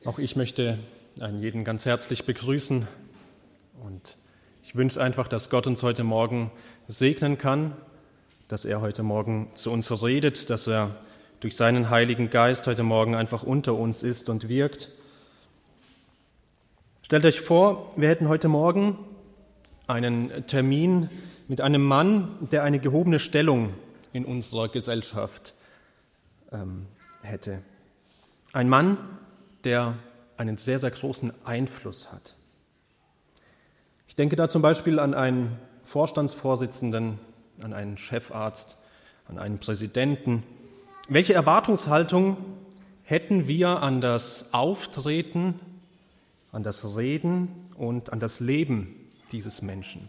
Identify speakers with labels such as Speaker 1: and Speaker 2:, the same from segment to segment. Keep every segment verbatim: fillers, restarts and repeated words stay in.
Speaker 1: Auch ich möchte einen jeden ganz herzlich begrüßen und ich wünsche einfach, dass Gott uns heute Morgen segnen kann, dass er heute Morgen zu uns redet, dass er durch seinen Heiligen Geist heute Morgen einfach unter uns ist und wirkt. Stellt euch vor, wir hätten heute Morgen einen Termin mit einem Mann, der eine gehobene Stellung in unserer Gesellschaft ähm, hätte. Ein Mann, der einen sehr, sehr großen Einfluss hat. Ich denke da zum Beispiel an einen Vorstandsvorsitzenden, an einen Chefarzt, an einen Präsidenten. Welche Erwartungshaltung hätten wir an das Auftreten, an das Reden und an das Leben dieses Menschen?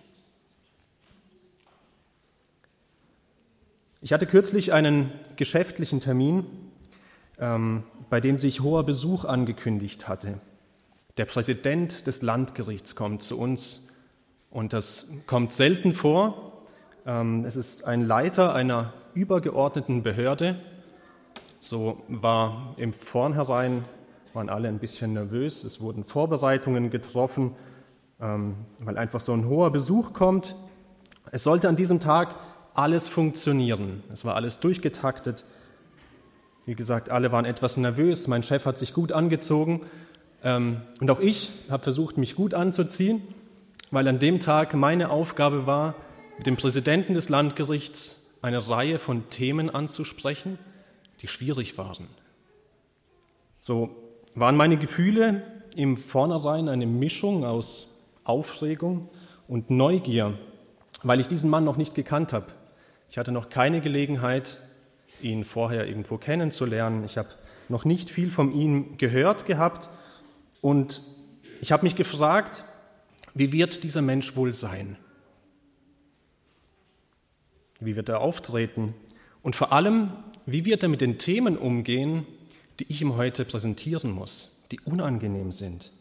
Speaker 1: Ich hatte kürzlich einen geschäftlichen Termin, ähm, bei dem sich hoher Besuch angekündigt hatte. Der Präsident des Landgerichts kommt zu uns und das kommt selten vor. Ähm, es ist ein Leiter einer übergeordneten Behörde. So war im Vornherein, waren alle ein bisschen nervös. Es wurden Vorbereitungen getroffen, ähm, weil einfach so ein hoher Besuch kommt. Es sollte an diesem Tag alles funktionieren. Es war alles durchgetaktet. Wie gesagt, alle waren etwas nervös. Mein Chef hat sich gut angezogen. Ähm, und auch ich habe versucht, mich gut anzuziehen, weil an dem Tag meine Aufgabe war, mit dem Präsidenten des Landgerichts eine Reihe von Themen anzusprechen, die schwierig waren. So waren meine Gefühle im Vornherein eine Mischung aus Aufregung und Neugier, weil ich diesen Mann noch nicht gekannt habe. Ich hatte noch keine Gelegenheit, ihn vorher irgendwo kennenzulernen. Ich habe noch nicht viel von ihm gehört gehabt und ich habe mich gefragt, wie wird dieser Mensch wohl sein? Wie wird er auftreten? Und vor allem, wie wird er mit den Themen umgehen, die ich ihm heute präsentieren muss, die unangenehm sind?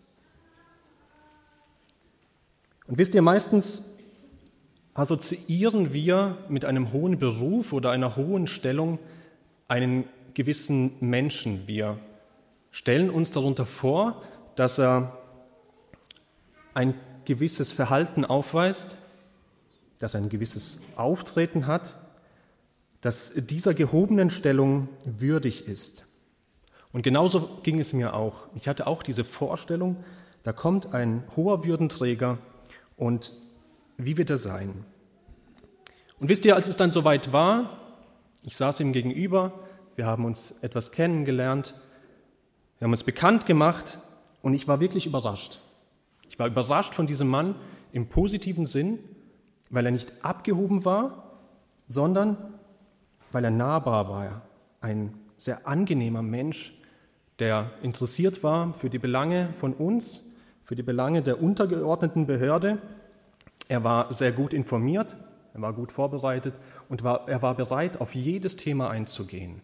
Speaker 1: Und wisst ihr, meistens assoziieren wir mit einem hohen Beruf oder einer hohen Stellung einen gewissen Menschen. Wir stellen uns darunter vor, dass er ein gewisses Verhalten aufweist, dass er ein gewisses Auftreten hat, dass dieser gehobenen Stellung würdig ist. Und genauso ging es mir auch. Ich hatte auch diese Vorstellung, da kommt ein hoher Würdenträger und wie wird er sein? Und wisst ihr, als es dann soweit war, ich saß ihm gegenüber, wir haben uns etwas kennengelernt, wir haben uns bekannt gemacht und ich war wirklich überrascht. Ich war überrascht von diesem Mann im positiven Sinn, weil er nicht abgehoben war, sondern weil er nahbar war. Ein sehr angenehmer Mensch, der interessiert war für die Belange von uns, für die Belange der untergeordneten Behörde. Er war sehr gut informiert, er war gut vorbereitet und war, er war bereit, auf jedes Thema einzugehen.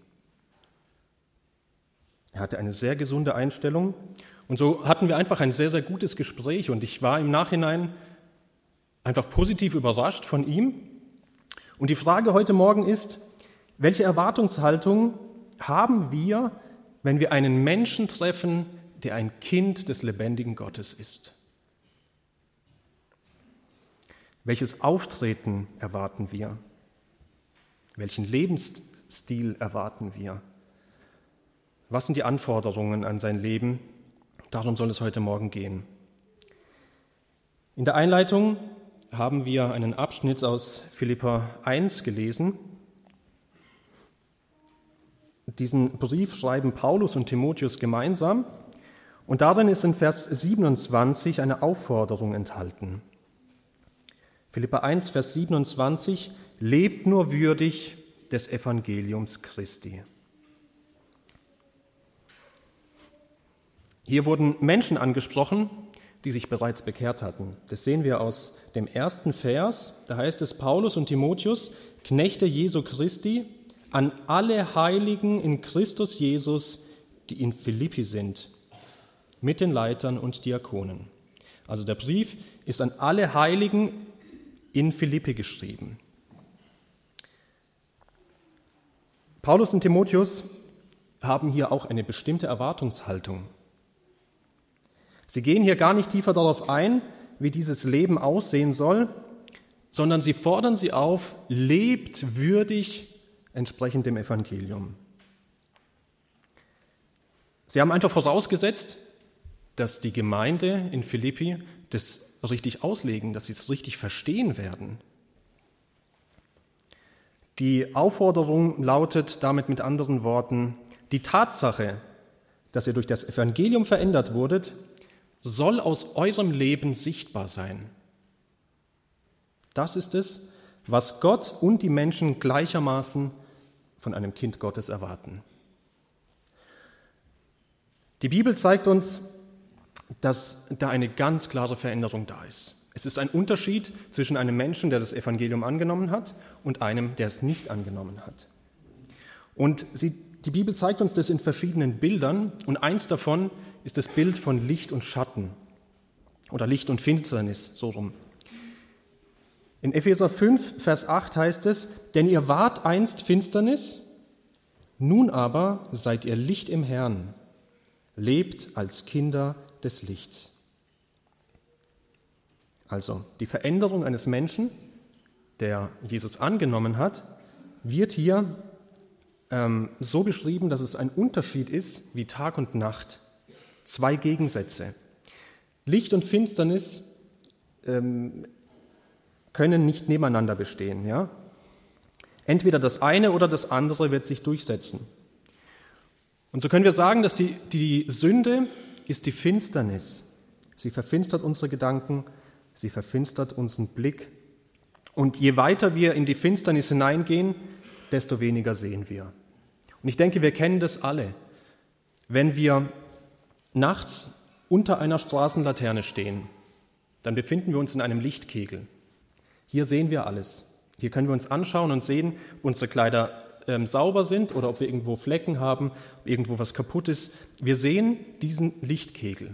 Speaker 1: Er hatte eine sehr gesunde Einstellung und so hatten wir einfach ein sehr, sehr gutes Gespräch und ich war im Nachhinein einfach positiv überrascht von ihm. Und die Frage heute Morgen ist, welche Erwartungshaltung haben wir, wenn wir einen Menschen treffen, der ein Kind des lebendigen Gottes ist? Welches Auftreten erwarten wir? Welchen Lebensstil erwarten wir? Was sind die Anforderungen an sein Leben? Darum soll es heute Morgen gehen. In der Einleitung haben wir einen Abschnitt aus Philipper eins gelesen. Diesen Brief schreiben Paulus und Timotheus gemeinsam und darin ist in Vers siebenundzwanzig eine Aufforderung enthalten. Philipper eins, Vers siebenundzwanzig, lebt nur würdig des Evangeliums Christi. Hier wurden Menschen angesprochen, die sich bereits bekehrt hatten. Das sehen wir aus dem ersten Vers. Da heißt es, Paulus und Timotheus, Knechte Jesu Christi, an alle Heiligen in Christus Jesus, die in Philippi sind, mit den Leitern und Diakonen. Also der Brief ist an alle Heiligen in Philippi geschrieben. Paulus und Timotheus haben hier auch eine bestimmte Erwartungshaltung. Sie gehen hier gar nicht tiefer darauf ein, wie dieses Leben aussehen soll, sondern sie fordern sie auf, lebt würdig entsprechend dem Evangelium. Sie haben einfach vorausgesetzt, dass die Gemeinde in Philippi das richtig auslegen, dass sie es richtig verstehen werden. Die Aufforderung lautet damit mit anderen Worten: Die Tatsache, dass ihr durch das Evangelium verändert wurdet, soll aus eurem Leben sichtbar sein. Das ist es, was Gott und die Menschen gleichermaßen von einem Kind Gottes erwarten. Die Bibel zeigt uns, dass da eine ganz klare Veränderung da ist. Es ist ein Unterschied zwischen einem Menschen, der das Evangelium angenommen hat, und einem, der es nicht angenommen hat. Und sie, die Bibel zeigt uns das in verschiedenen Bildern, und eins davon ist das Bild von Licht und Schatten oder Licht und Finsternis, so rum. In Epheser fünf, Vers acht heißt es: Denn ihr wart einst Finsternis, nun aber seid ihr Licht im Herrn. Lebt als Kinder des Lichts. Also die Veränderung eines Menschen, der Jesus angenommen hat, wird hier ähm, so beschrieben, dass es ein Unterschied ist wie Tag und Nacht. Zwei Gegensätze. Licht und Finsternis ähm, können nicht nebeneinander bestehen. Ja? Entweder das eine oder das andere wird sich durchsetzen. Und so können wir sagen, dass die, die Sünde ist die Finsternis. Sie verfinstert unsere Gedanken, sie verfinstert unseren Blick. Und je weiter wir in die Finsternis hineingehen, desto weniger sehen wir. Und ich denke, wir kennen das alle. Wenn wir nachts unter einer Straßenlaterne stehen, dann befinden wir uns in einem Lichtkegel. Hier sehen wir alles. Hier können wir uns anschauen und sehen, ob unsere Kleider ähm, sauber sind oder ob wir irgendwo Flecken haben, ob irgendwo was kaputt ist. Wir sehen diesen Lichtkegel.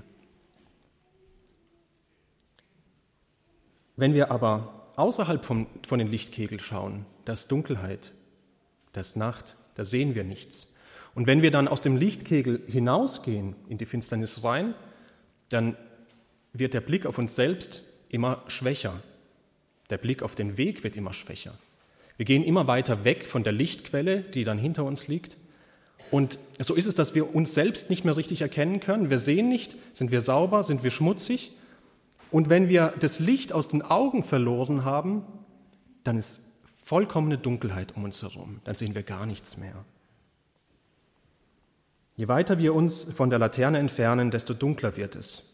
Speaker 1: Wenn wir aber außerhalb vom, von den Lichtkegel schauen, da ist Dunkelheit, da ist Nacht, da sehen wir nichts. Und wenn wir dann aus dem Lichtkegel hinausgehen, in die Finsternis rein, dann wird der Blick auf uns selbst immer schwächer. Der Blick auf den Weg wird immer schwächer. Wir gehen immer weiter weg von der Lichtquelle, die dann hinter uns liegt. Und so ist es, dass wir uns selbst nicht mehr richtig erkennen können. Wir sehen nicht, sind wir sauber, sind wir schmutzig. Und wenn wir das Licht aus den Augen verloren haben, dann ist vollkommene Dunkelheit um uns herum. Dann sehen wir gar nichts mehr. Je weiter wir uns von der Laterne entfernen, desto dunkler wird es.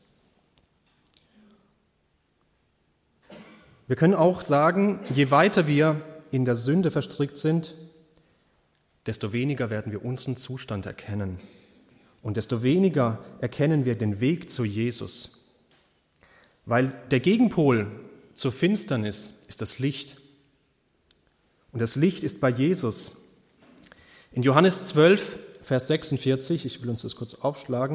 Speaker 1: Wir können auch sagen, je weiter wir in der Sünde verstrickt sind, desto weniger werden wir unseren Zustand erkennen. Und desto weniger erkennen wir den Weg zu Jesus. Weil der Gegenpol zur Finsternis ist das Licht. Und das Licht ist bei Jesus. In Johannes zwölf, Vers sechsundvierzig, ich will uns das kurz aufschlagen,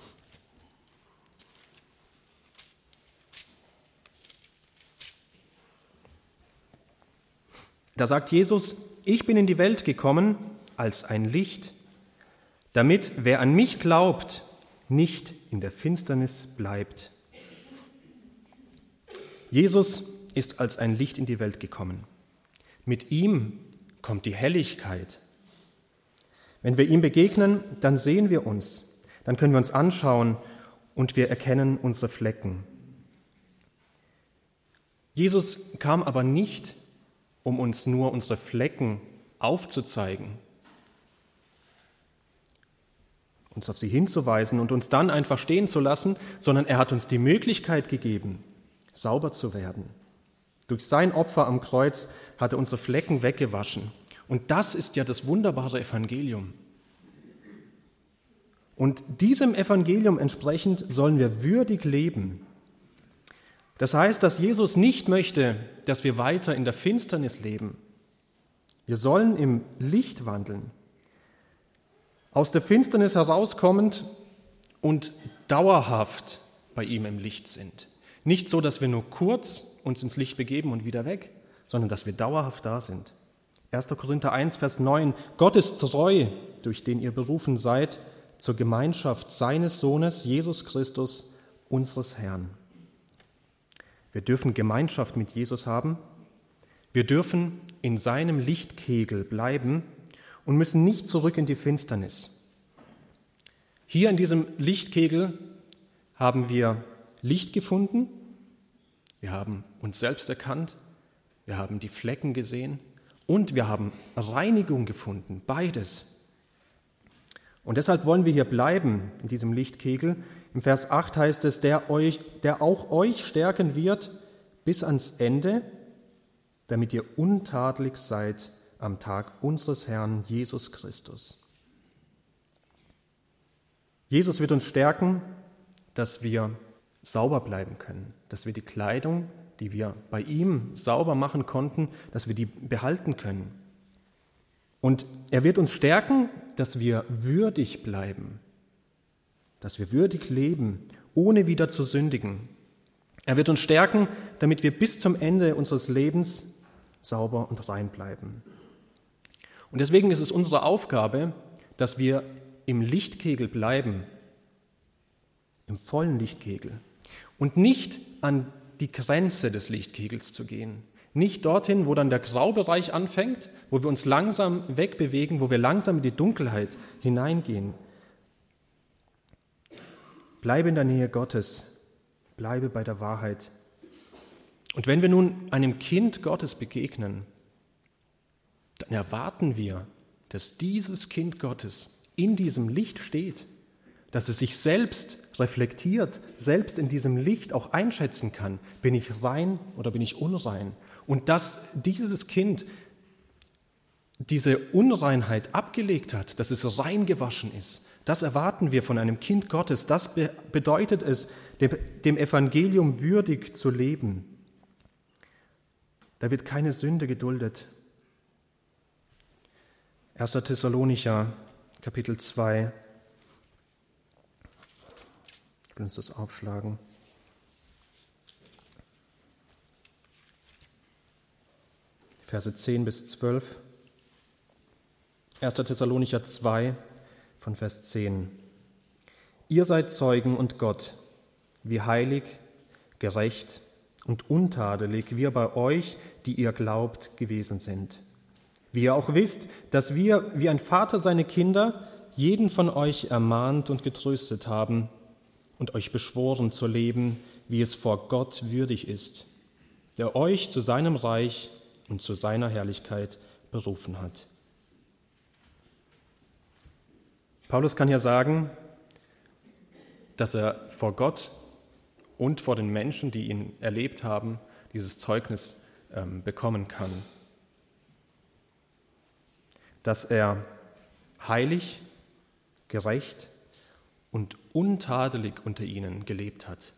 Speaker 1: da sagt Jesus: Ich bin in die Welt gekommen als ein Licht, damit wer an mich glaubt, nicht in der Finsternis bleibt. Jesus ist als ein Licht in die Welt gekommen. Mit ihm kommt die Helligkeit. Wenn wir ihm begegnen, dann sehen wir uns, dann können wir uns anschauen und wir erkennen unsere Flecken. Jesus kam aber nicht, um uns nur unsere Flecken aufzuzeigen, uns auf sie hinzuweisen und uns dann einfach stehen zu lassen, sondern er hat uns die Möglichkeit gegeben, sauber zu werden. Durch sein Opfer am Kreuz hat er unsere Flecken weggewaschen. Und das ist ja das wunderbare Evangelium. Und diesem Evangelium entsprechend sollen wir würdig leben. Das heißt, dass Jesus nicht möchte, dass wir weiter in der Finsternis leben. Wir sollen im Licht wandeln, aus der Finsternis herauskommend und dauerhaft bei ihm im Licht sind. Nicht so, dass wir nur kurz uns ins Licht begeben und wieder weg, sondern dass wir dauerhaft da sind. erster Korinther eins, Vers neun: Gott ist treu, durch den ihr berufen seid, zur Gemeinschaft seines Sohnes, Jesus Christus, unseres Herrn. Wir dürfen Gemeinschaft mit Jesus haben. Wir dürfen in seinem Lichtkegel bleiben und müssen nicht zurück in die Finsternis. Hier in diesem Lichtkegel haben wir Licht gefunden, wir haben uns selbst erkannt, wir haben die Flecken gesehen und wir haben Reinigung gefunden, beides. Und deshalb wollen wir hier bleiben in diesem Lichtkegel. Im Vers acht heißt es, der, euch, der auch euch stärken wird bis ans Ende, damit ihr untadelig seid am Tag unseres Herrn Jesus Christus. Jesus wird uns stärken, dass wir sauber bleiben können, dass wir die Kleidung, die wir bei ihm sauber machen konnten, dass wir die behalten können. Und er wird uns stärken, dass wir würdig bleiben, dass wir würdig leben, ohne wieder zu sündigen. Er wird uns stärken, damit wir bis zum Ende unseres Lebens sauber und rein bleiben. Und deswegen ist es unsere Aufgabe, dass wir im Lichtkegel bleiben, im vollen Lichtkegel und nicht an die Grenze des Lichtkegels zu gehen. Nicht dorthin, wo dann der Graubereich anfängt, wo wir uns langsam wegbewegen, wo wir langsam in die Dunkelheit hineingehen. Bleibe in der Nähe Gottes, bleibe bei der Wahrheit. Und wenn wir nun einem Kind Gottes begegnen, dann erwarten wir, dass dieses Kind Gottes in diesem Licht steht, dass es sich selbst reflektiert, selbst in diesem Licht auch einschätzen kann, bin ich rein oder bin ich unrein? Und dass dieses Kind diese Unreinheit abgelegt hat, dass es rein gewaschen ist, das erwarten wir von einem Kind Gottes. Das be- bedeutet es, dem, dem Evangelium würdig zu leben. Da wird keine Sünde geduldet. erster Thessalonicher, Kapitel zwei. Ich will uns das aufschlagen. Verse zehn bis zwölf. erster Thessalonicher zwei, von Vers zehn. Ihr seid Zeugen und Gott, wie heilig, gerecht und untadelig wir bei euch, die ihr glaubt, gewesen sind. Wie ihr auch wisst, dass wir, wie ein Vater seine Kinder, jeden von euch ermahnt und getröstet haben und euch beschworen zu leben, wie es vor Gott würdig ist, der euch zu seinem Reich und zu seiner Herrlichkeit berufen hat. Paulus kann hier sagen, dass er vor Gott und vor den Menschen, die ihn erlebt haben, dieses Zeugnis ähm, bekommen kann. Dass er heilig, gerecht und untadelig unter ihnen gelebt hat.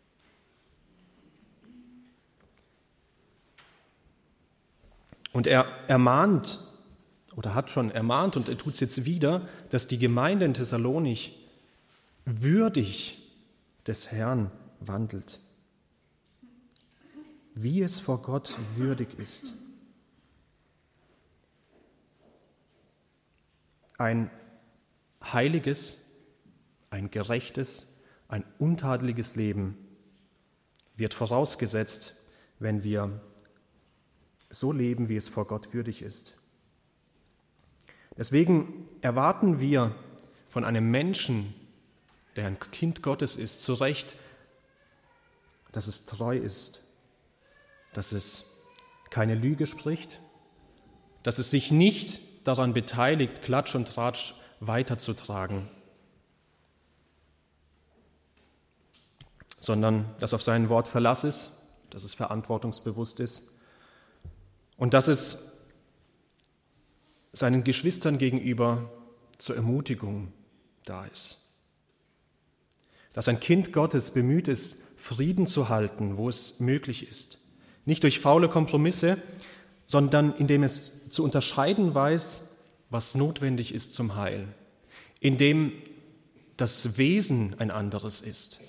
Speaker 1: Und er ermahnt oder hat schon ermahnt und er tut es jetzt wieder, dass die Gemeinde in Thessalonich würdig des Herrn wandelt, wie es vor Gott würdig ist. Ein heiliges, ein gerechtes, ein untadeliges Leben wird vorausgesetzt, wenn wir so leben, wie es vor Gott würdig ist. Deswegen erwarten wir von einem Menschen, der ein Kind Gottes ist, zu Recht, dass es treu ist, dass es keine Lüge spricht, dass es sich nicht daran beteiligt, Klatsch und Tratsch weiterzutragen, sondern dass auf sein Wort Verlass ist, dass es verantwortungsbewusst ist und dass es seinen Geschwistern gegenüber zur Ermutigung da ist. Dass ein Kind Gottes bemüht ist, Frieden zu halten, wo es möglich ist. Nicht durch faule Kompromisse, sondern indem es zu unterscheiden weiß, was notwendig ist zum Heil. Indem das Wesen ein anderes ist.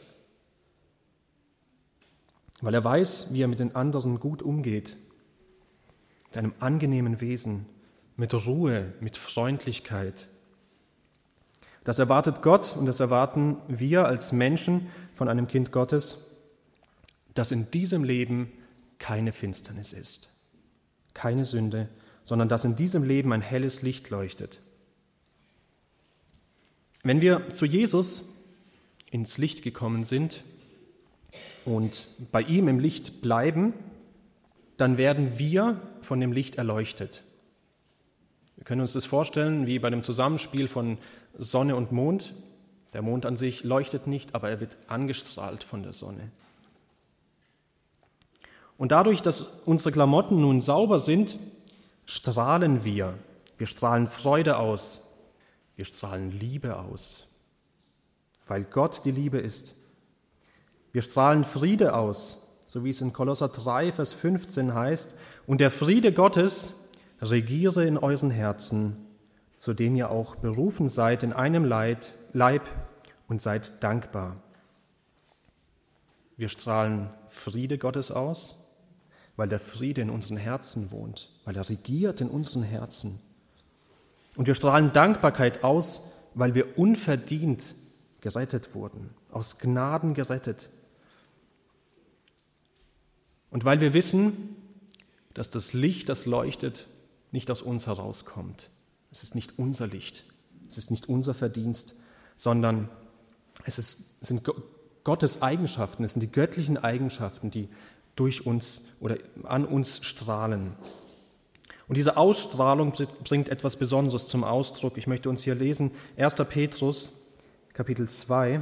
Speaker 1: Weil er weiß, wie er mit den anderen gut umgeht. Mit einem angenehmen Wesen, mit Ruhe, mit Freundlichkeit. Das erwartet Gott und das erwarten wir als Menschen von einem Kind Gottes, dass in diesem Leben keine Finsternis ist, keine Sünde, sondern dass in diesem Leben ein helles Licht leuchtet. Wenn wir zu Jesus ins Licht gekommen sind und bei ihm im Licht bleiben, dann werden wir von dem Licht erleuchtet. Wir können uns das vorstellen wie bei dem Zusammenspiel von Sonne und Mond. Der Mond an sich leuchtet nicht, aber er wird angestrahlt von der Sonne. Und dadurch, dass unsere Klamotten nun sauber sind, strahlen wir. Wir strahlen Freude aus. Wir strahlen Liebe aus, weil Gott die Liebe ist. Wir strahlen Friede aus, so wie es in Kolosser drei, Vers fünfzehn heißt, und der Friede Gottes regiere in euren Herzen, zu dem ihr auch berufen seid in einem Leib und seid dankbar. Wir strahlen Friede Gottes aus, weil der Friede in unseren Herzen wohnt, weil er regiert in unseren Herzen. Und wir strahlen Dankbarkeit aus, weil wir unverdient gerettet wurden, aus Gnaden gerettet. Und weil wir wissen, dass das Licht, das leuchtet, nicht aus uns herauskommt. Es ist nicht unser Licht, es ist nicht unser Verdienst, sondern es ist, sind Gottes Eigenschaften, es sind die göttlichen Eigenschaften, die durch uns oder an uns strahlen. Und diese Ausstrahlung bringt etwas Besonderes zum Ausdruck. Ich möchte uns hier lesen, erster Petrus, Kapitel zwei.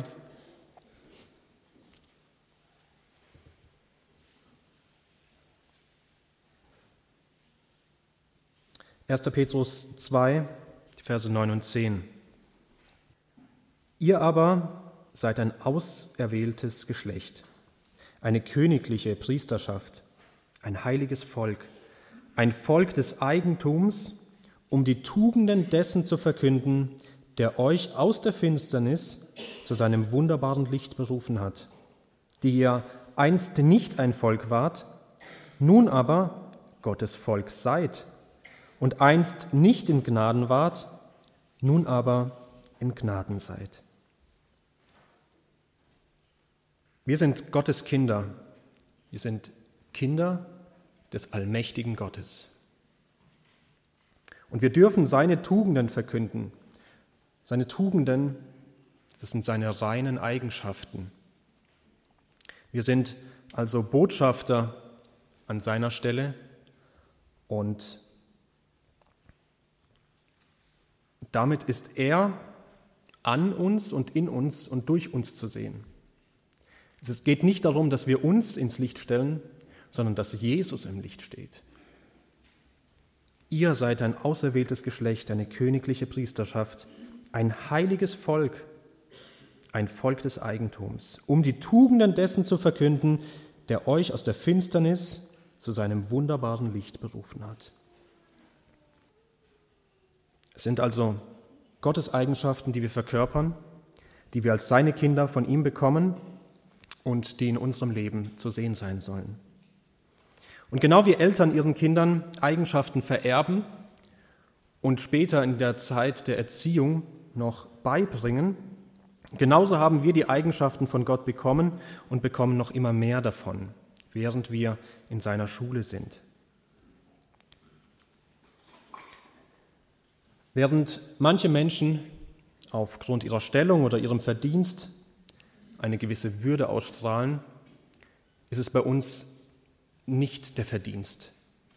Speaker 1: erster Petrus zwei, die Verse neun und zehn. Ihr aber seid ein auserwähltes Geschlecht, eine königliche Priesterschaft, ein heiliges Volk, ein Volk des Eigentums, um die Tugenden dessen zu verkünden, der euch aus der Finsternis zu seinem wunderbaren Licht berufen hat, die ihr einst nicht ein Volk wart, nun aber Gottes Volk seid, und einst nicht in Gnaden wart, nun aber in Gnaden seid. Wir sind Gottes Kinder. Wir sind Kinder des allmächtigen Gottes. Und wir dürfen seine Tugenden verkünden. Seine Tugenden, das sind seine reinen Eigenschaften. Wir sind also Botschafter an seiner Stelle und damit ist er an uns und in uns und durch uns zu sehen. Es geht nicht darum, dass wir uns ins Licht stellen, sondern dass Jesus im Licht steht. Ihr seid ein auserwähltes Geschlecht, eine königliche Priesterschaft, ein heiliges Volk, ein Volk des Eigentums, um die Tugenden dessen zu verkünden, der euch aus der Finsternis zu seinem wunderbaren Licht berufen hat. Es sind also Gottes Eigenschaften, die wir verkörpern, die wir als seine Kinder von ihm bekommen und die in unserem Leben zu sehen sein sollen. Und genau wie Eltern ihren Kindern Eigenschaften vererben und später in der Zeit der Erziehung noch beibringen, genauso haben wir die Eigenschaften von Gott bekommen und bekommen noch immer mehr davon, während wir in seiner Schule sind. Während manche Menschen aufgrund ihrer Stellung oder ihrem Verdienst eine gewisse Würde ausstrahlen, ist es bei uns nicht der Verdienst,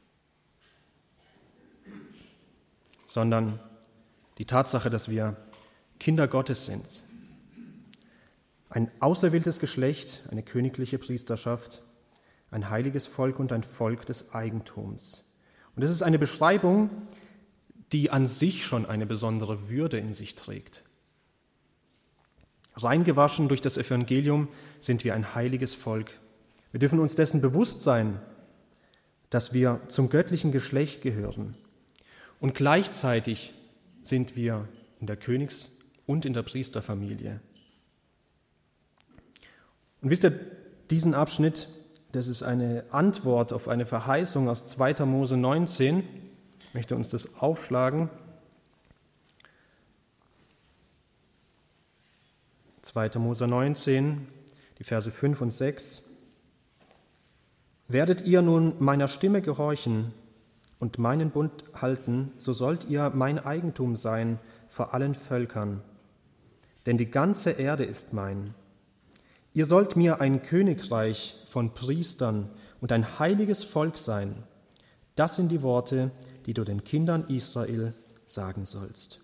Speaker 1: sondern die Tatsache, dass wir Kinder Gottes sind. Ein auserwähltes Geschlecht, eine königliche Priesterschaft, ein heiliges Volk und ein Volk des Eigentums. Und das ist eine Beschreibung, die an sich schon eine besondere Würde in sich trägt. Reingewaschen durch das Evangelium sind wir ein heiliges Volk. Wir dürfen uns dessen bewusst sein, dass wir zum göttlichen Geschlecht gehören. Und gleichzeitig sind wir in der Königs- und in der Priesterfamilie. Und wisst ihr, diesen Abschnitt, das ist eine Antwort auf eine Verheißung aus zweiter Mose neunzehn. Ich möchte uns das aufschlagen. zweiter Mose neunzehn, die Verse fünf und sechs. Werdet ihr nun meiner Stimme gehorchen und meinen Bund halten, so sollt ihr mein Eigentum sein vor allen Völkern, denn die ganze Erde ist mein. Ihr sollt mir ein Königreich von Priestern und ein heiliges Volk sein. Das sind die Worte, die du den Kindern Israel sagen sollst.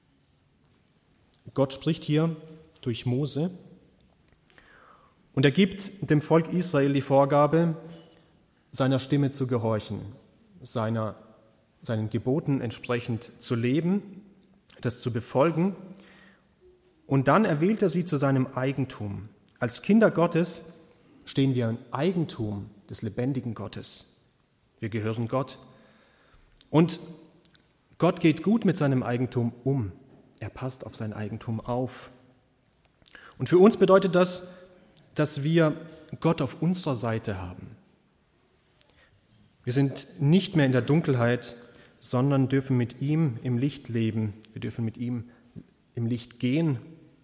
Speaker 1: Gott spricht hier durch Mose und er gibt dem Volk Israel die Vorgabe, seiner Stimme zu gehorchen, seiner, seinen Geboten entsprechend zu leben, das zu befolgen. Und dann erwählt er sie zu seinem Eigentum. Als Kinder Gottes stehen wir im Eigentum des lebendigen Gottes. Wir gehören Gott. Und Gott geht gut mit seinem Eigentum um. Er passt auf sein Eigentum auf. Und für uns bedeutet das, dass wir Gott auf unserer Seite haben. Wir sind nicht mehr in der Dunkelheit, sondern dürfen mit ihm im Licht leben. Wir dürfen mit ihm im Licht gehen.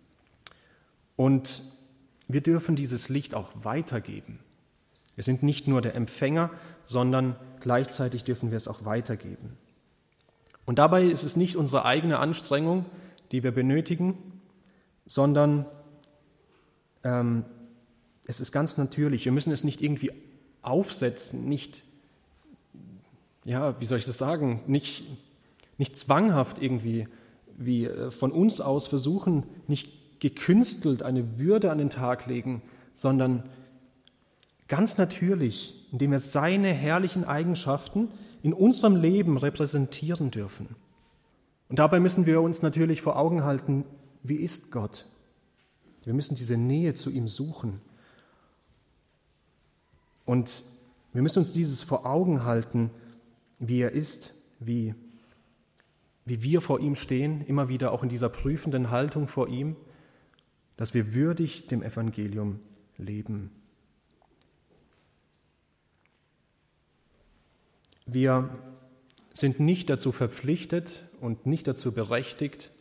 Speaker 1: Und wir dürfen dieses Licht auch weitergeben. Wir sind nicht nur der Empfänger, sondern gleichzeitig dürfen wir es auch weitergeben. Und dabei ist es nicht unsere eigene Anstrengung, die wir benötigen, sondern ähm, es ist ganz natürlich. Wir müssen es nicht irgendwie aufsetzen, nicht, ja, wie soll ich das sagen, nicht, nicht zwanghaft irgendwie, wie von uns aus versuchen, nicht gekünstelt eine Würde an den Tag legen, sondern ganz natürlich, indem wir seine herrlichen Eigenschaften in unserem Leben repräsentieren dürfen. Und dabei müssen wir uns natürlich vor Augen halten, wie ist Gott? Wir müssen diese Nähe zu ihm suchen. Und wir müssen uns dieses vor Augen halten, wie er ist, wie, wie wir vor ihm stehen, immer wieder auch in dieser prüfenden Haltung vor ihm, dass wir würdig dem Evangelium leben. Wir sind nicht dazu verpflichtet und nicht dazu berechtigt,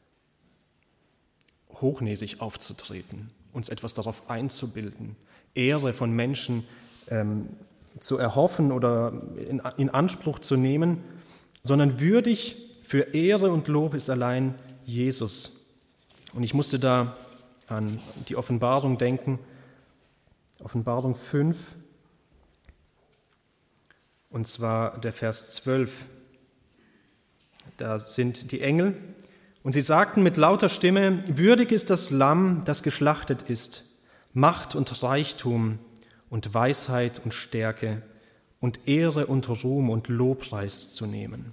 Speaker 1: hochnäsig aufzutreten, uns etwas darauf einzubilden, Ehre von Menschen ähm, zu erhoffen oder in, in Anspruch zu nehmen, sondern würdig für Ehre und Lob ist allein Jesus. Und ich musste da an die Offenbarung denken, Offenbarung fünf, und zwar der Vers zwölf. Da sind die Engel, und sie sagten mit lauter Stimme, würdig ist das Lamm, das geschlachtet ist, Macht und Reichtum und Weisheit und Stärke und Ehre und Ruhm und Lobpreis zu nehmen.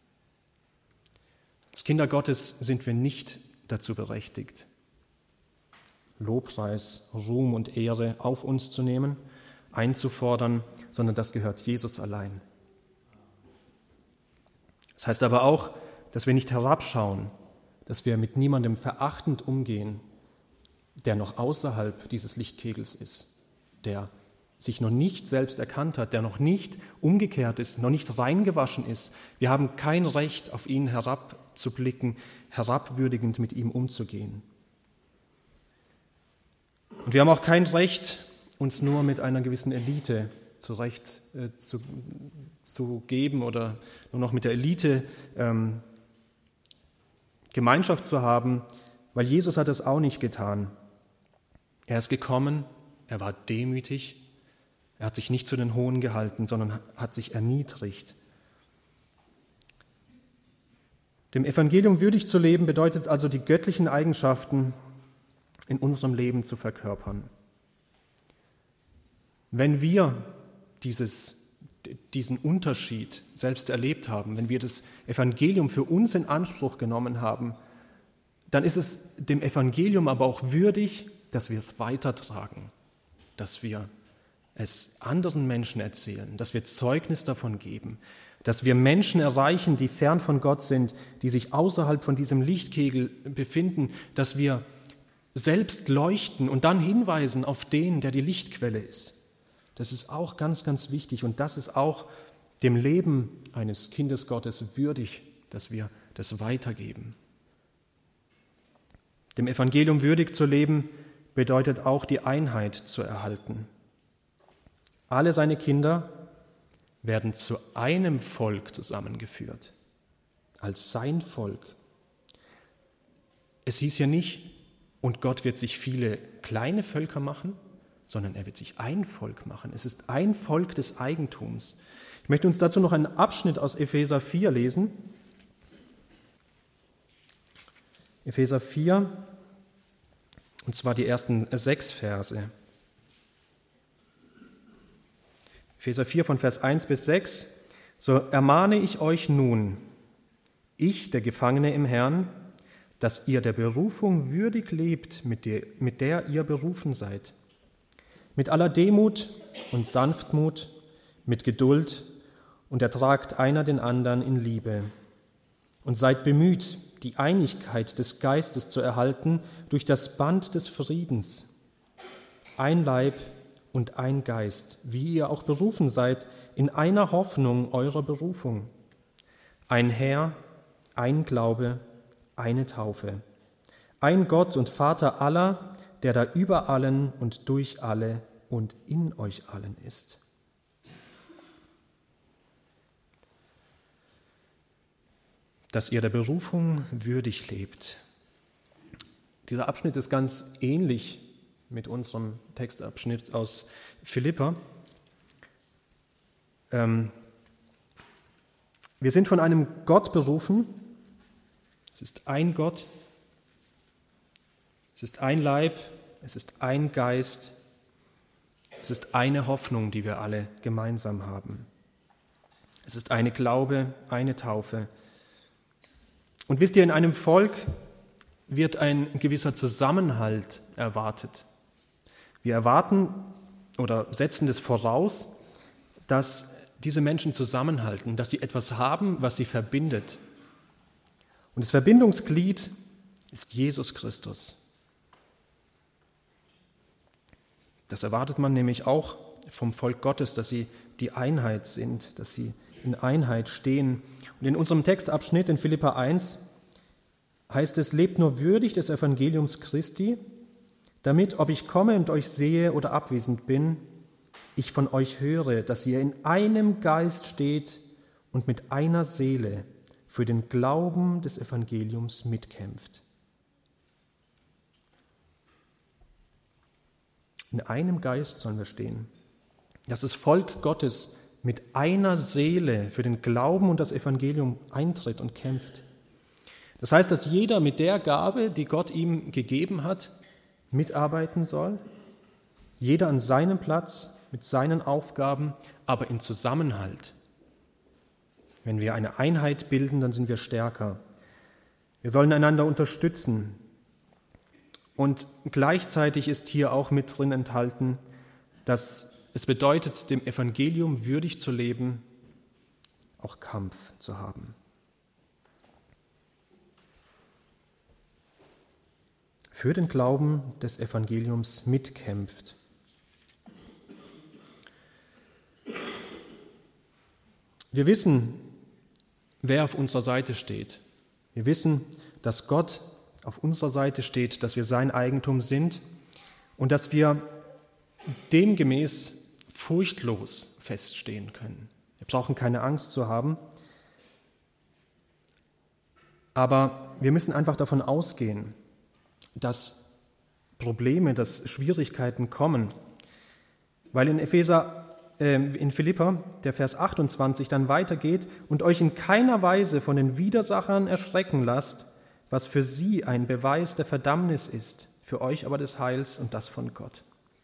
Speaker 1: Als Kinder Gottes sind wir nicht dazu berechtigt, Lobpreis, Ruhm und Ehre auf uns zu nehmen, einzufordern, sondern das gehört Jesus allein. Das heißt aber auch, dass wir nicht herabschauen, dass wir mit niemandem verachtend umgehen, der noch außerhalb dieses Lichtkegels ist, der sich noch nicht selbst erkannt hat, der noch nicht umgekehrt ist, noch nicht reingewaschen ist. Wir haben kein Recht, auf ihn herabzublicken, herabwürdigend mit ihm umzugehen. Und wir haben auch kein Recht, uns nur mit einer gewissen Elite zurecht äh, zu, zu geben oder nur noch mit der Elite ähm, Gemeinschaft zu haben, weil Jesus hat das auch nicht getan. Er ist gekommen, er war demütig, er hat sich nicht zu den Hohen gehalten, sondern hat sich erniedrigt. Dem Evangelium würdig zu leben bedeutet also, die göttlichen Eigenschaften in unserem Leben zu verkörpern. Wenn wir dieses, diesen Unterschied selbst erlebt haben, wenn wir das Evangelium für uns in Anspruch genommen haben, dann ist es dem Evangelium aber auch würdig, dass wir es weitertragen, dass wir es anderen Menschen erzählen, dass wir Zeugnis davon geben, dass wir Menschen erreichen, die fern von Gott sind, die sich außerhalb von diesem Lichtkegel befinden, dass wir selbst leuchten und dann hinweisen auf den, der die Lichtquelle ist. Das ist auch ganz, ganz wichtig und das ist auch dem Leben eines Kindes Gottes würdig, dass wir das weitergeben. Dem Evangelium würdig zu leben, bedeutet auch die Einheit zu erhalten. Alle seine Kinder werden zu einem Volk zusammengeführt, als sein Volk. Es hieß ja nicht, und Gott wird sich viele kleine Völker machen, sondern er wird sich ein Volk machen. Es ist ein Volk des Eigentums. Ich möchte uns dazu noch einen Abschnitt aus Epheser vier lesen. Epheser vier, und zwar die ersten sechs Verse. Epheser vier von Vers eins bis sechs. So ermahne ich euch nun, ich, der Gefangene im Herrn, dass ihr der Berufung würdig lebt, mit der, mit der ihr berufen seid. Mit aller Demut und Sanftmut, mit Geduld und ertragt einer den anderen in Liebe. Und seid bemüht, die Einigkeit des Geistes zu erhalten durch das Band des Friedens. Ein Leib und ein Geist, wie ihr auch berufen seid, in einer Hoffnung eurer Berufung. Ein Herr, ein Glaube, eine Taufe. Ein Gott und Vater aller, der da über allen und durch alle und in euch allen ist. Dass ihr der Berufung würdig lebt. Dieser Abschnitt ist ganz ähnlich mit unserem Textabschnitt aus Philipper. Ähm, wir sind von einem Gott berufen. Es ist ein Gott. Es ist ein Leib. Es ist ein Geist. Es ist eine Hoffnung, die wir alle gemeinsam haben. Es ist eine Glaube, eine Taufe. Und wisst ihr, in einem Volk wird ein gewisser Zusammenhalt erwartet. Wir erwarten oder setzen das voraus, dass diese Menschen zusammenhalten, dass sie etwas haben, was sie verbindet. Und das Verbindungsglied ist Jesus Christus. Das erwartet man nämlich auch vom Volk Gottes, dass sie die Einheit sind, dass sie in Einheit stehen. Und in unserem Textabschnitt in Philipper eins heißt es, lebt nur würdig des Evangeliums Christi, damit, ob ich komme und euch sehe oder abwesend bin, ich von euch höre, dass ihr in einem Geist steht und mit einer Seele für den Glauben des Evangeliums mitkämpft. In einem Geist sollen wir stehen. Dass das Volk Gottes mit einer Seele für den Glauben und das Evangelium eintritt und kämpft. Das heißt, dass jeder mit der Gabe, die Gott ihm gegeben hat, mitarbeiten soll. Jeder an seinem Platz, mit seinen Aufgaben, aber in Zusammenhalt. Wenn wir eine Einheit bilden, dann sind wir stärker. Wir sollen einander unterstützen. Und gleichzeitig ist hier auch mit drin enthalten, dass es bedeutet, dem Evangelium würdig zu leben, auch Kampf zu haben. Für den Glauben des Evangeliums mitkämpft. Wir wissen, wer auf unserer Seite steht. Wir wissen, dass Gott auf unserer Seite steht, dass wir sein Eigentum sind und dass wir demgemäß furchtlos feststehen können. Wir brauchen keine Angst zu haben, aber wir müssen einfach davon ausgehen, dass Probleme, dass Schwierigkeiten kommen, weil in Epheser, äh, in Philipper, der Vers achtundzwanzig dann weitergeht und euch in keiner Weise von den Widersachern erschrecken lasst, was für sie ein Beweis der Verdammnis ist, für euch aber des Heils und das von Gott.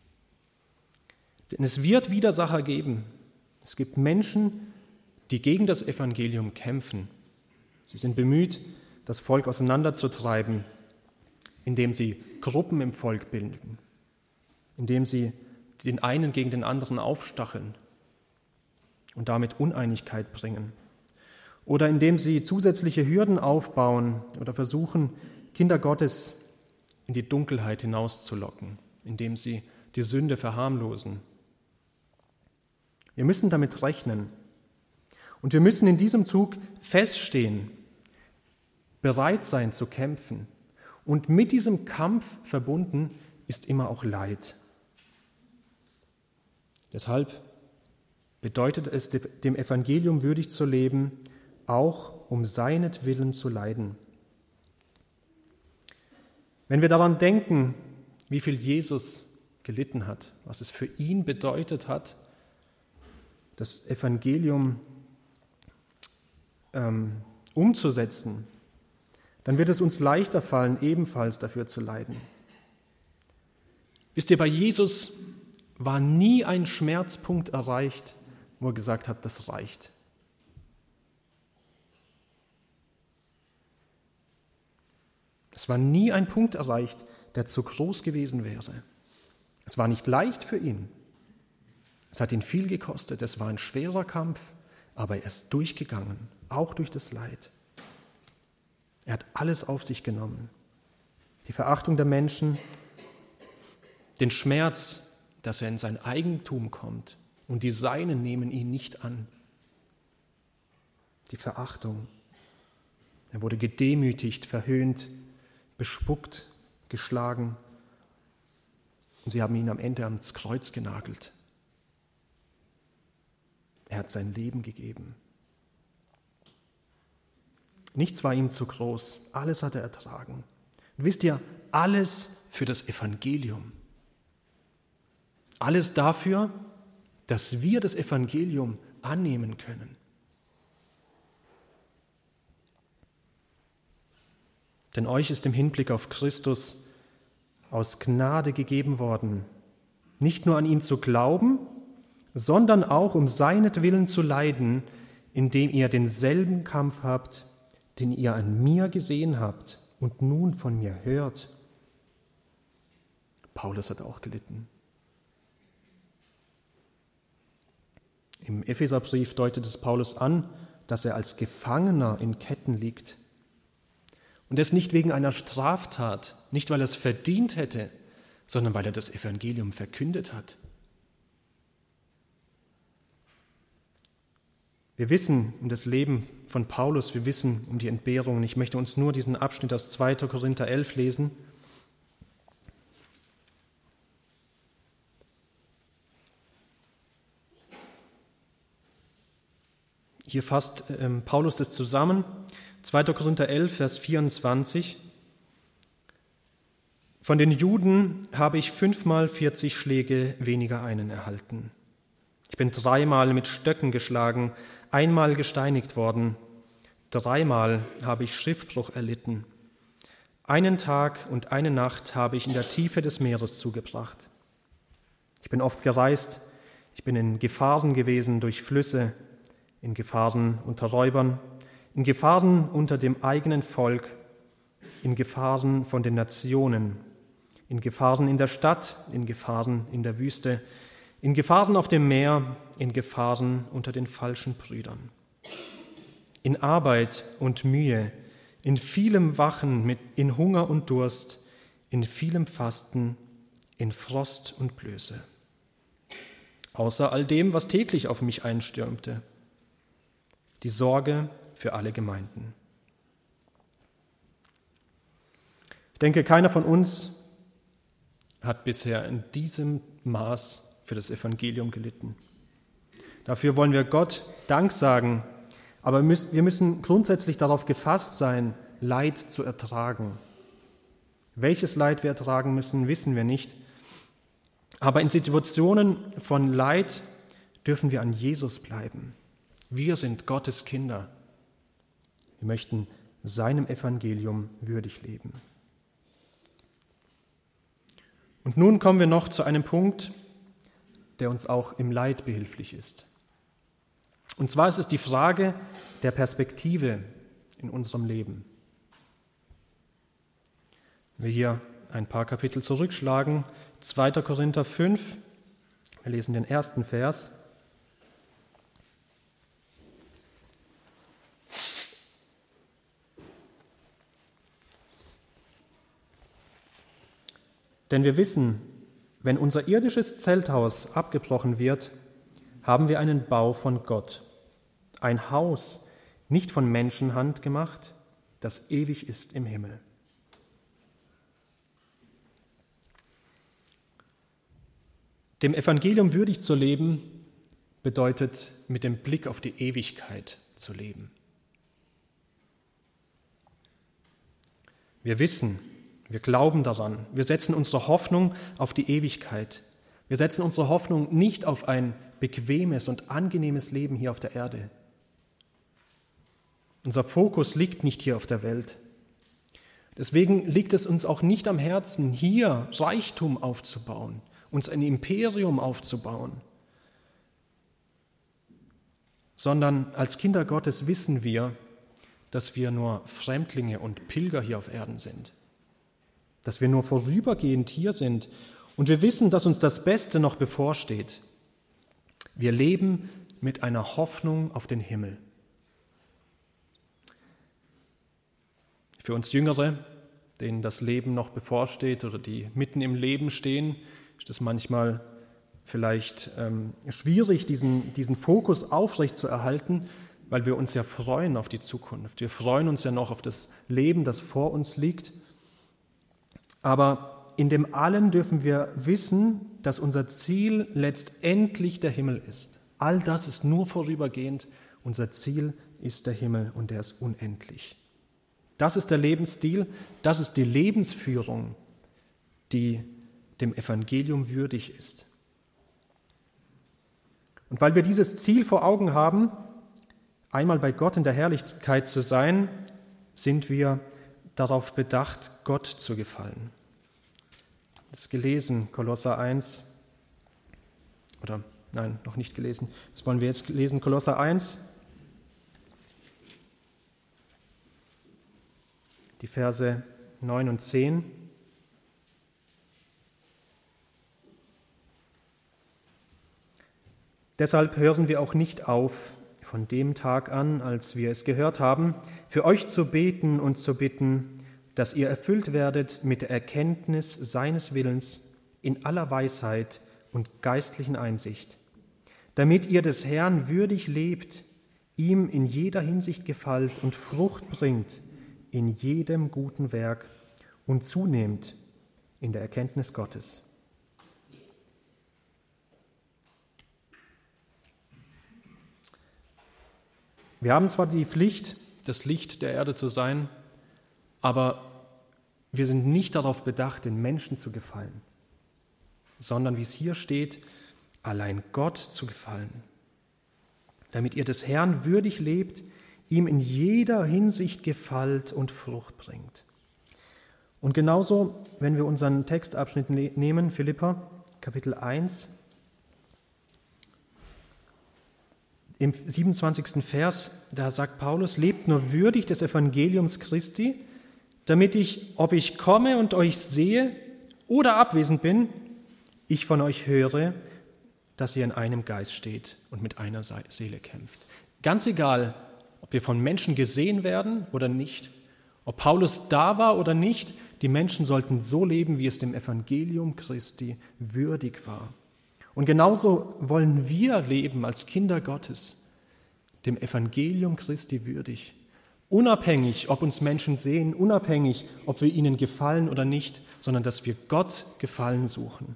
Speaker 1: Denn es wird Widersacher geben. Es gibt Menschen, die gegen das Evangelium kämpfen. Sie sind bemüht, das Volk auseinanderzutreiben, indem sie Gruppen im Volk bilden, indem sie den einen gegen den anderen aufstacheln und damit Uneinigkeit bringen. Oder indem sie zusätzliche Hürden aufbauen oder versuchen, Kinder Gottes in die Dunkelheit hinauszulocken, indem sie die Sünde verharmlosen. Wir müssen damit rechnen. Und wir müssen in diesem Zug feststehen, bereit sein zu kämpfen Und mit diesem Kampf verbunden ist immer auch Leid. Deshalb bedeutet es, dem Evangelium würdig zu leben, auch um seinetwillen zu leiden. Wenn wir daran denken, wie viel Jesus gelitten hat, was es für ihn bedeutet hat, das Evangelium ähm, umzusetzen, dann wird es uns leichter fallen, ebenfalls dafür zu leiden. Wisst ihr, bei Jesus war nie ein Schmerzpunkt erreicht, wo er gesagt hat, das reicht. Es war nie ein Punkt erreicht, der zu groß gewesen wäre. Es war nicht leicht für ihn. Es hat ihn viel gekostet. Es war ein schwerer Kampf, aber er ist durchgegangen, auch durch das Leid. Er hat alles auf sich genommen. Die Verachtung der Menschen, den Schmerz, dass er in sein Eigentum kommt und die Seinen nehmen ihn nicht an. Die Verachtung. Er wurde gedemütigt, verhöhnt, bespuckt, geschlagen und sie haben ihn am Ende ans Kreuz genagelt. Er hat sein Leben gegeben. Nichts war ihm zu groß, alles hat er ertragen. Und wisst ihr, alles für das Evangelium. Alles dafür, dass wir das Evangelium annehmen können. Denn euch ist im Hinblick auf Christus aus Gnade gegeben worden, nicht nur an ihn zu glauben, sondern auch um seinetwillen zu leiden, indem ihr denselben Kampf habt, den ihr an mir gesehen habt und nun von mir hört. Paulus hat auch gelitten. Im Epheserbrief deutet es Paulus an, dass er als Gefangener in Ketten liegt. Und das nicht wegen einer Straftat, nicht weil er es verdient hätte, sondern weil er das Evangelium verkündet hat. Wir wissen um das Leben von Paulus, wir wissen um die Entbehrungen. Ich möchte uns nur diesen Abschnitt aus zweiter Korinther elf lesen. Hier fasst ähm, Paulus das zusammen. zweiter Korinther elf, Vers vierundzwanzig. Von den Juden habe ich fünfmal vierzig Schläge weniger einen erhalten. Ich bin dreimal mit Stöcken geschlagen, einmal gesteinigt worden. Dreimal habe ich Schiffbruch erlitten. Einen Tag und eine Nacht habe ich in der Tiefe des Meeres zugebracht. Ich bin oft gereist, ich bin in Gefahren gewesen durch Flüsse, in Gefahren unter Räubern, in Gefahren unter dem eigenen Volk, in Gefahren von den Nationen, in Gefahren in der Stadt, in Gefahren in der Wüste, in Gefahren auf dem Meer, in Gefahren unter den falschen Brüdern. In Arbeit und Mühe, in vielem Wachen, mit, in Hunger und Durst, in vielem Fasten, in Frost und Blöße. Außer all dem, was täglich auf mich einstürmte. Die Sorge für alle Gemeinden. Ich denke, keiner von uns hat bisher in diesem Maß für das Evangelium gelitten. Dafür wollen wir Gott Dank sagen, aber wir müssen grundsätzlich darauf gefasst sein, Leid zu ertragen. Welches Leid wir ertragen müssen, wissen wir nicht. Aber in Situationen von Leid dürfen wir an Jesus bleiben. Wir sind Gottes Kinder. Wir möchten seinem Evangelium würdig leben. Und nun kommen wir noch zu einem Punkt, der uns auch im Leid behilflich ist. Und zwar ist es die Frage der Perspektive in unserem Leben. Wenn wir hier ein paar Kapitel zurückschlagen, zweiter Korinther fünf, wir lesen den ersten Vers. Denn wir wissen, wenn unser irdisches Zelthaus abgebrochen wird, haben wir einen Bau von Gott, ein Haus, nicht von Menschenhand gemacht, das ewig ist im Himmel. Dem Evangelium würdig zu leben, bedeutet mit dem Blick auf die Ewigkeit zu leben. Wir wissen, wir glauben daran, wir setzen unsere Hoffnung auf die Ewigkeit. Wir setzen unsere Hoffnung nicht auf ein bequemes und angenehmes Leben hier auf der Erde. Unser Fokus liegt nicht hier auf der Welt. Deswegen liegt es uns auch nicht am Herzen, hier Reichtum aufzubauen, uns ein Imperium aufzubauen, sondern als Kinder Gottes wissen wir, dass wir nur Fremdlinge und Pilger hier auf Erden sind, dass wir nur vorübergehend hier sind und wir wissen, dass uns das Beste noch bevorsteht. Wir leben mit einer Hoffnung auf den Himmel. Für uns Jüngere, denen das Leben noch bevorsteht oder die mitten im Leben stehen, ist es manchmal vielleicht ähm, schwierig, diesen, diesen Fokus aufrecht zu erhalten, weil wir uns ja freuen auf die Zukunft. Wir freuen uns ja noch auf das Leben, das vor uns liegt. Aber in dem Allen dürfen wir wissen, dass unser Ziel letztendlich der Himmel ist. All das ist nur vorübergehend. Unser Ziel ist der Himmel und der ist unendlich. Das ist der Lebensstil, das ist die Lebensführung, die dem Evangelium würdig ist. Und weil wir dieses Ziel vor Augen haben, einmal bei Gott in der Herrlichkeit zu sein, sind wir darauf bedacht, Gott zu gefallen. Das ist gelesen, Kolosser eins, oder nein, noch nicht gelesen, das wollen wir jetzt lesen, Kolosser eins, die Verse neun und zehn. Deshalb hören wir auch nicht auf, von dem Tag an, als wir es gehört haben, für euch zu beten und zu bitten, dass ihr erfüllt werdet mit der Erkenntnis seines Willens in aller Weisheit und geistlichen Einsicht, damit ihr des Herrn würdig lebt, ihm in jeder Hinsicht gefällt und Frucht bringt, in jedem guten Werk und zunehmt in der Erkenntnis Gottes. Wir haben zwar die Pflicht, das Licht der Erde zu sein, aber wir sind nicht darauf bedacht, den Menschen zu gefallen, sondern, wie es hier steht, allein Gott zu gefallen, damit ihr des Herrn würdig lebt, ihm in jeder Hinsicht gefällt und Frucht bringt. Und genauso, wenn wir unseren Textabschnitt ne- nehmen, Philipper, Kapitel eins, im siebenundzwanzigsten Vers, da sagt Paulus, lebt nur würdig des Evangeliums Christi, damit ich, ob ich komme und euch sehe oder abwesend bin, ich von euch höre, dass ihr in einem Geist steht und mit einer Seele kämpft. Ganz egal, ob wir von Menschen gesehen werden oder nicht, ob Paulus da war oder nicht, die Menschen sollten so leben, wie es dem Evangelium Christi würdig war. Und genauso wollen wir leben als Kinder Gottes, dem Evangelium Christi würdig, unabhängig, ob uns Menschen sehen, unabhängig, ob wir ihnen gefallen oder nicht, sondern dass wir Gott Gefallen suchen.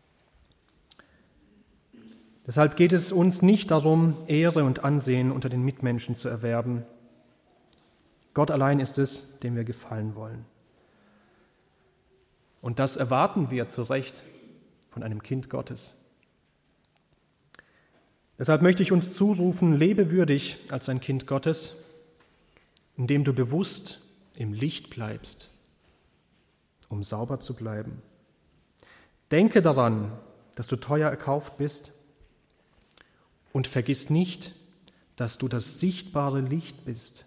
Speaker 1: Deshalb geht es uns nicht darum, Ehre und Ansehen unter den Mitmenschen zu erwerben. Gott allein ist es, dem wir gefallen wollen. Und das erwarten wir zu Recht von einem Kind Gottes. Deshalb möchte ich uns zurufen, lebe würdig als ein Kind Gottes, indem du bewusst im Licht bleibst, um sauber zu bleiben. Denke daran, dass du teuer erkauft bist und vergiss nicht, dass du das sichtbare Licht bist.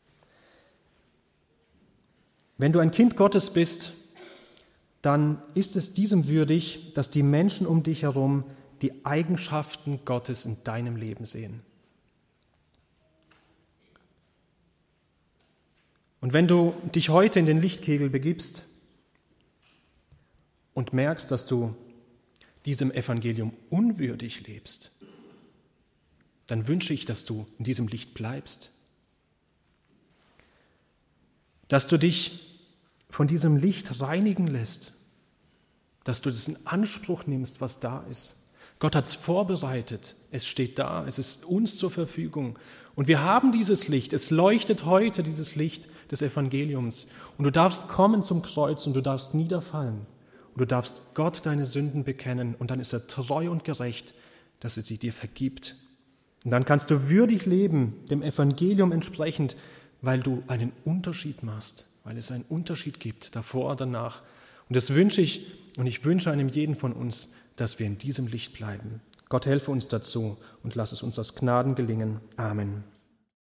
Speaker 1: Wenn du ein Kind Gottes bist, dann ist es diesem würdig, dass die Menschen um dich herum die Eigenschaften Gottes in deinem Leben sehen. Und wenn du dich heute in den Lichtkegel begibst und merkst, dass du diesem Evangelium unwürdig lebst, dann wünsche ich, dass du in diesem Licht bleibst, dass du dich von diesem Licht reinigen lässt, dass du das in Anspruch nimmst, was da ist. Gott hat es vorbereitet, es steht da, es ist uns zur Verfügung. Und wir haben dieses Licht, es leuchtet heute, dieses Licht des Evangeliums. Und du darfst kommen zum Kreuz und du darfst niederfallen. Und du darfst Gott deine Sünden bekennen und dann ist er treu und gerecht, dass er sie dir vergibt. Und dann kannst du würdig leben, dem Evangelium entsprechend, weil du einen Unterschied machst, weil es einen Unterschied gibt, davor und danach. Und das wünsche ich und ich wünsche einem jeden von uns, dass wir in diesem Licht bleiben. Gott helfe uns dazu und lass es uns aus Gnaden gelingen. Amen.